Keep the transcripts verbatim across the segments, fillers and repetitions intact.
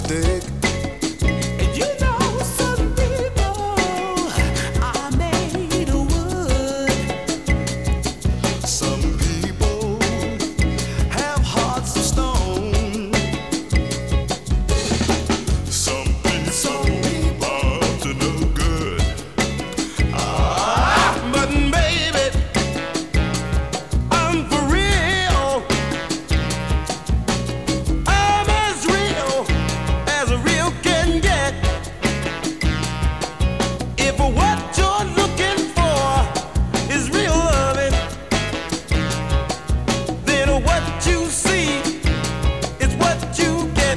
stick. And you know some people are made of wood. Some people have hearts of stone. Some people, Some people are up to no good. Ah, but baby, I'm for real. I'm as real as a real can get. If what you're looking for is real loving, then what you see is what you get.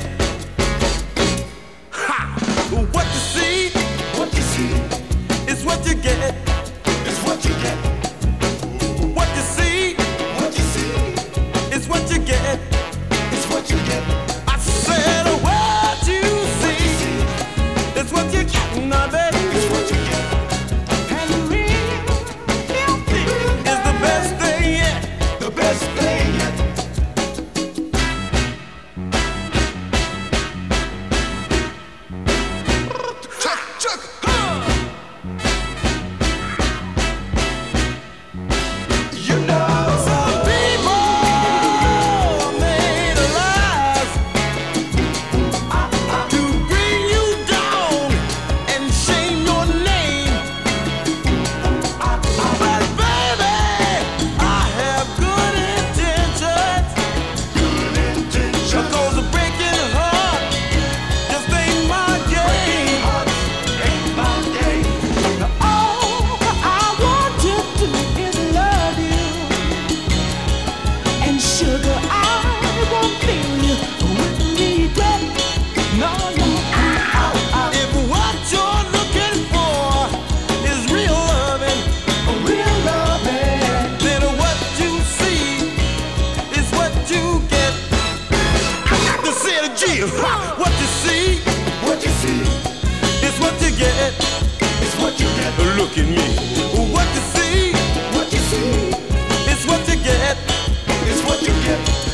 Ha! What you see, what you see is what you get. Is what you get. What you see, what you see is what you get. It's what you get. I said what you see is what you get, now baby. It's what you get. And real, real thing Is the best thing yet. The best thing yet. Chuck, chuck, huh. You know some people are made alive to bring you down and shame your name. But baby, I have good intentions. Good intentions. 'Cause breaking heart just ain't my game. Ain't my game. all I want to do is love you. And sugar, I won't feel you with regret. No, no, If what you're looking for is real loving, real loving. then what you see is what you get. I got to say it again. Ha! What you see, what you see is what you get. It's what you get. Look at me. What you see, what you see is what you get. It's what you get.